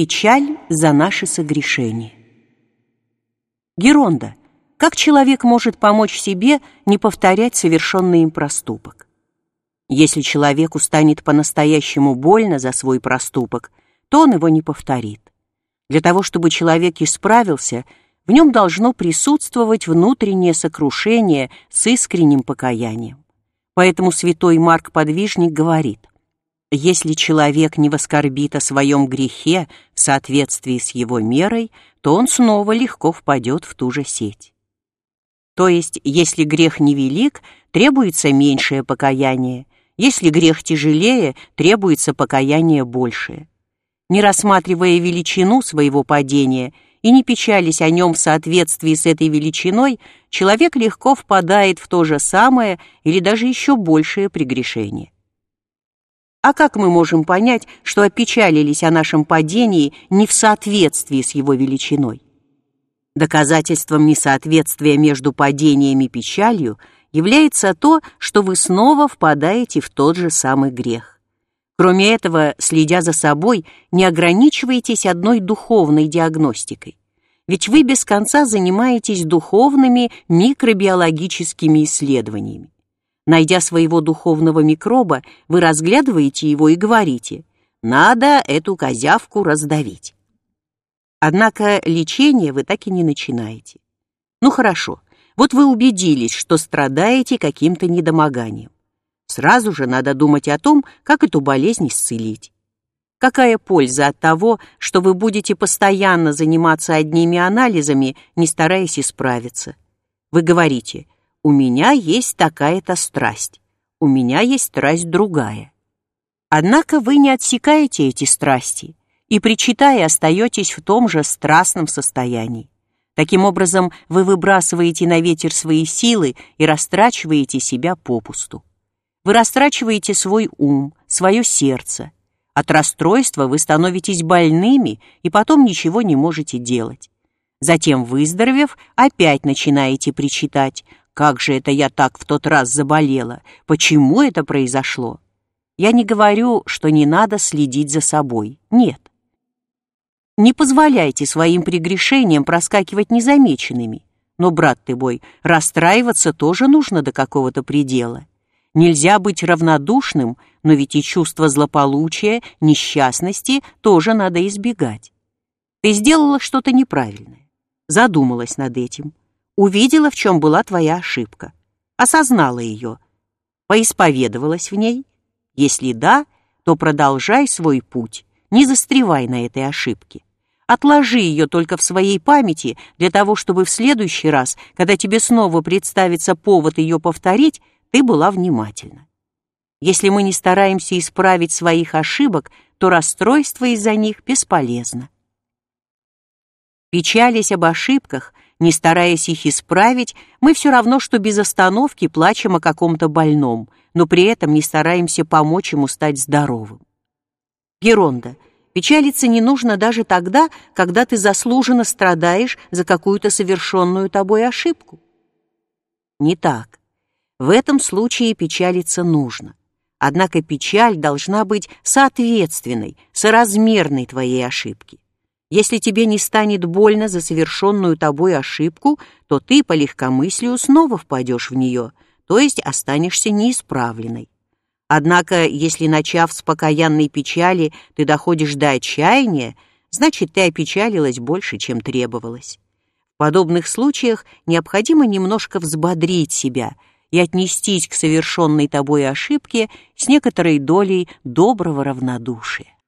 Печаль за наши согрешения. Геронда, как человек может помочь себе не повторять совершенный им проступок? Если человеку станет по-настоящему больно за свой проступок, то он его не повторит. Для того, чтобы человек исправился, в нем должно присутствовать внутреннее сокрушение с искренним покаянием. Поэтому святой Марк Подвижник говорит: если человек не воскорбит о своем грехе в соответствии с его мерой, то он снова легко впадет в ту же сеть. То есть, если грех невелик, требуется меньшее покаяние, если грех тяжелее, требуется покаяние большее. Не рассматривая величину своего падения и не печались о нем в соответствии с этой величиной, человек легко впадает в то же самое или даже еще большее прегрешение. А как мы можем понять, что опечалились о нашем падении не в соответствии с его величиной? Доказательством несоответствия между падением и печалью является то, что вы снова впадаете в тот же самый грех. Кроме этого, следя за собой, не ограничивайтесь одной духовной диагностикой. Ведь вы без конца занимаетесь духовными микробиологическими исследованиями. Найдя своего духовного микроба, вы разглядываете его и говорите: «Надо эту козявку раздавить». Однако лечение вы так и не начинаете. Ну хорошо, вот вы убедились, что страдаете каким-то недомоганием. Сразу же надо думать о том, как эту болезнь исцелить. Какая польза от того, что вы будете постоянно заниматься одними анализами, не стараясь исправиться? Вы говорите: «У меня есть такая-то страсть, у меня есть страсть другая». Однако вы не отсекаете эти страсти и, причитая, остаетесь в том же страстном состоянии. Таким образом, вы выбрасываете на ветер свои силы и растрачиваете себя попусту. Вы растрачиваете свой ум, свое сердце. От расстройства вы становитесь больными и потом ничего не можете делать. Затем, выздоровев, опять начинаете причитать: «Как же это я так в тот раз заболела? Почему это произошло?» Я не говорю, что не надо следить за собой. Нет. Не позволяйте своим прегрешениям проскакивать незамеченными. Но, брат ты мой, расстраиваться тоже нужно до какого-то предела. Нельзя быть равнодушным, но ведь и чувство злополучия, несчастности тоже надо избегать. Ты сделала что-то неправильное, задумалась над этим, увидела, в чем была твоя ошибка, осознала ее, поисповедовалась в ней. Если да, то продолжай свой путь, не застревай на этой ошибке. Отложи ее только в своей памяти для того, чтобы в следующий раз, когда тебе снова представится повод ее повторить, ты была внимательна. Если мы не стараемся исправить своих ошибок, то расстройство из-за них бесполезно. Печалясь об ошибках, не стараясь их исправить, мы все равно, что без остановки плачем о каком-то больном, но при этом не стараемся помочь ему стать здоровым. Геронда, печалиться не нужно даже тогда, когда ты заслуженно страдаешь за какую-то совершенную тобой ошибку. Не так. В этом случае печалиться нужно. Однако печаль должна быть соответственной, соразмерной твоей ошибке. Если тебе не станет больно за совершенную тобой ошибку, то ты по легкомыслию снова впадешь в нее, то есть останешься неисправленной. Однако, если, начав с покаянной печали, ты доходишь до отчаяния, значит, ты опечалилась больше, чем требовалось. В подобных случаях необходимо немножко взбодрить себя и отнестись к совершенной тобой ошибке с некоторой долей доброго равнодушия.